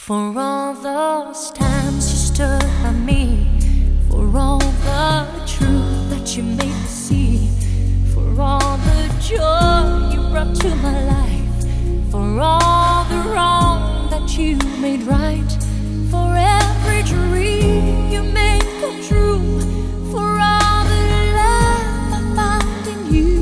For all those times you stood by me, for all the truth that you made me see, for all the joy you brought to my life, for all the wrong that you made right, for every dream you made come true, for all the love I found in you,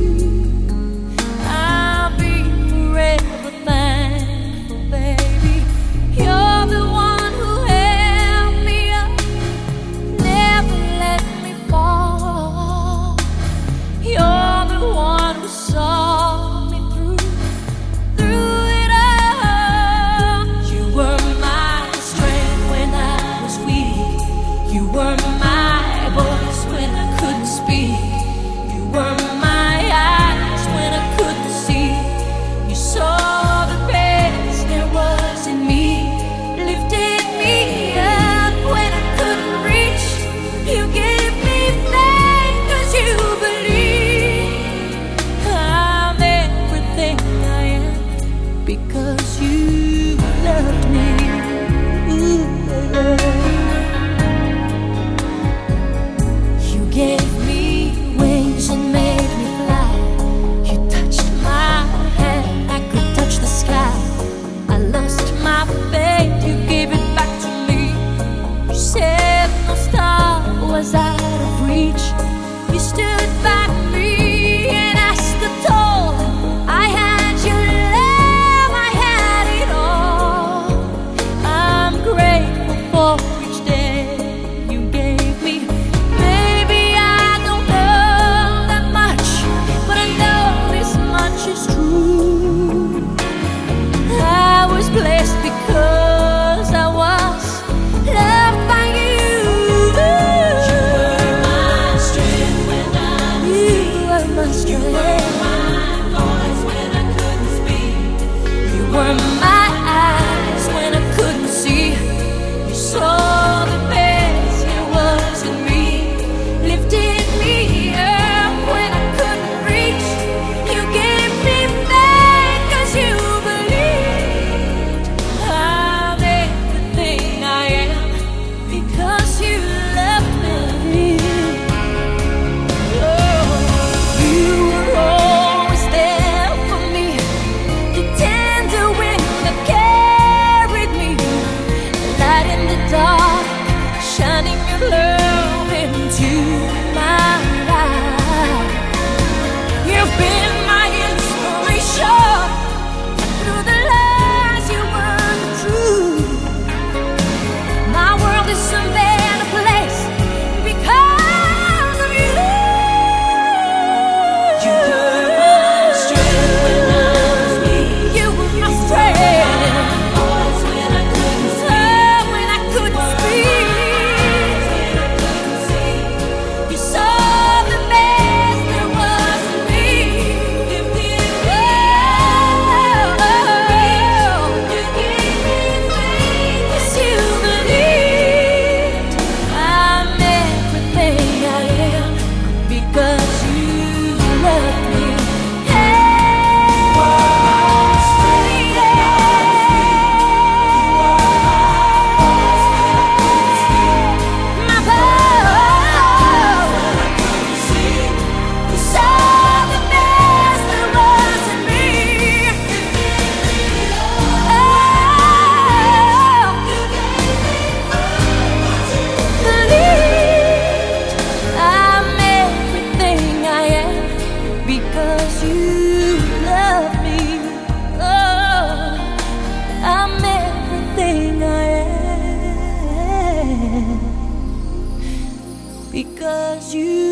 I'll be forever thankful, baby. You're the one who held me up, never let me fall. You're the one who saw me through it all. You were my strength when I was weak. You were my voice when I couldn't speak. You were my eyes when I couldn't see. You saw the best there was in me, lifted me up when I couldn't reach. You gave me faith 'cause you believe I'm everything I am because you loved me. Ooh, you gave me wings and made me fly. You touched my hand, I could touch the sky. I lost my faith, you gave it back to me. You said no star was out of reach. You stood by me and I stood tall. I had your love, I had it all. I'm grateful for each day you gave me. Maybe I don't know that much, but I know this much is true. I was blessed because I was loved by you. You were my strength when I was weak. You were my strength. You were my voice when I couldn't speak. You were my eyes when I couldn't see. You saw the best there was in me, lifted me up when I couldn't reach. You gave me faith 'cause you believed I'm everything I am because you loved me. Oh, you were always there for me, the tender wind that carried me, light in the dark, shining your love into my life. You've been my inspiration through the lies you were the truth. My world is a better place because of you. You were my strength when I was weak. You were my strength. Voice when I couldn't speak. When I couldn't speak. When I couldn't see. You saw the best there was in me. Lifted me up. You gave me faith 'cause you believed I'm everything I am because you loved me. My voice. You saw the best there was in me. Believed I'm everything I am because you love me. Oh, I'm everything I am because you